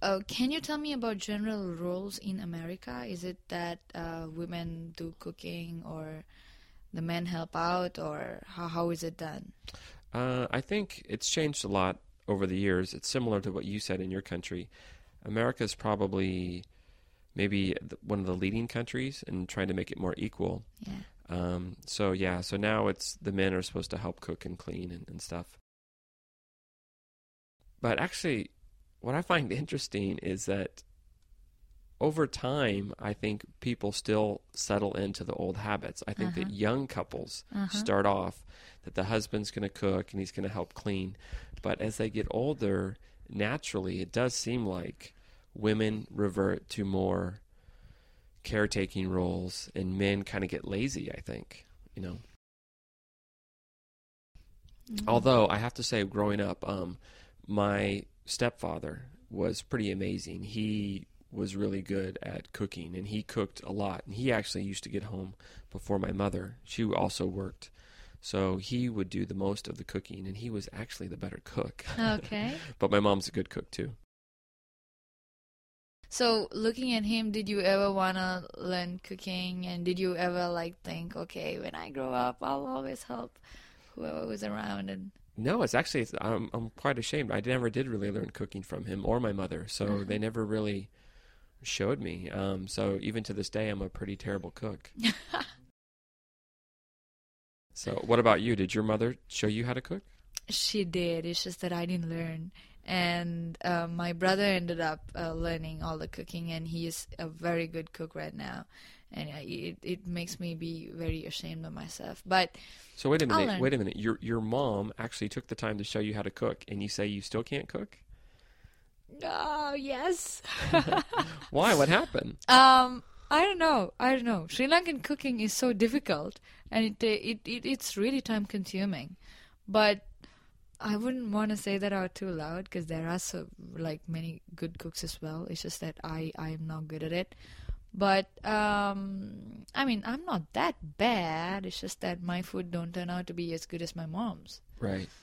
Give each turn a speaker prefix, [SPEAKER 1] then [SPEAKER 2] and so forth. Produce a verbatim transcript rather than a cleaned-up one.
[SPEAKER 1] uh, can you tell me about general roles in America? Is it that uh, women do cooking or the men help out, or how, how is it done?
[SPEAKER 2] Uh, I think it's changed a lot over the years. It's similar to what you said in your country. America is probably maybe th- one of the leading countries in trying to make it more equal.
[SPEAKER 1] Yeah.
[SPEAKER 2] Um, so yeah, so now it's the men are supposed to help cook and clean and, and stuff. But actually, what I find interesting is that over time, I think people still settle into the old habits. I think
[SPEAKER 1] Uh-huh.
[SPEAKER 2] that young couples
[SPEAKER 1] Uh-huh.
[SPEAKER 2] start off that the husband's going to cook and he's going to help clean. But as they get older, naturally, it does seem like women revert to more caretaking roles and men kind of get lazy, I think, you know.
[SPEAKER 1] Mhm.
[SPEAKER 2] Although I have to say, growing up, um, my stepfather was pretty amazing. He was really good at cooking, and he cooked a lot. And he actually used to get home before my mother. She also worked. So he would do the most of the cooking, and he was actually the better cook.
[SPEAKER 1] Okay.
[SPEAKER 2] But my mom's a good cook, too.
[SPEAKER 1] So, looking at him, did you ever want to learn cooking? And did you ever, like, think, okay, when I grow up, I'll always help whoever was around? And
[SPEAKER 2] No, it's actually, it's, I'm, I'm quite ashamed. I never did really learn cooking from him or my mother. So
[SPEAKER 1] Uh-huh.
[SPEAKER 2] they never really showed me. Um, so even to this day, I'm a pretty terrible cook. So what about you? Did your mother show you how to cook?
[SPEAKER 1] She did. It's just that I didn't learn. And uh, my brother ended up uh, learning all the cooking, and he is a very good cook right now. And uh, it it makes me be very ashamed of myself. But
[SPEAKER 2] So wait a
[SPEAKER 1] I'll
[SPEAKER 2] minute,
[SPEAKER 1] learn.
[SPEAKER 2] wait a minute. Your your mom actually took the time to show you how to cook, and you say you still can't cook?
[SPEAKER 1] Oh, yes.
[SPEAKER 2] Why? What happened?
[SPEAKER 1] Um, I don't know. I don't know. Sri Lankan cooking is so difficult, and it it, it it's really time consuming. But I wouldn't want to say that out too loud because there are so like many good cooks as well. It's just that I I am not good at it. But um, I mean, I'm not that bad. It's just that my food don't turn out to be as good as my mom's.
[SPEAKER 2] Right.